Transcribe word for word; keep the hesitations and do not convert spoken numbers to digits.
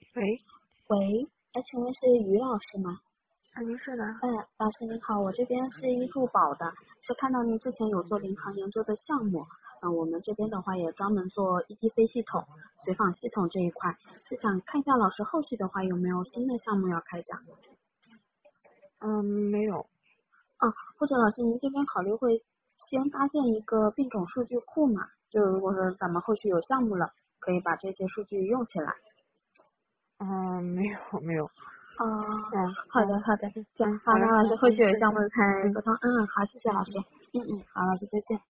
喂， 喂，哎，请问是于老师吗？ 啊，您是的。 嗯，老师您好，我这边是一入保的，是看到您之前有做临床研究的项目，嗯，我们这边的话也专门做 E T C 系统、随访系统这一块，是想看一下老师后续的话有没有新的项目要开展？ 嗯，没有。 嗯，或者老师您这边考虑会先搭建一个病种数据库嘛？就如果说咱们后续有项目了，可以把这些数据用起来。 嗯，没有没有。 哦， 嗯嗯好的好的， 嗯行， 嗯， 好的， 好嘞， 老师嗯嗯， 后续有项目再见。嗯才沟通。嗯，好，谢谢老师。 嗯嗯。 嗯嗯，好，老师再见。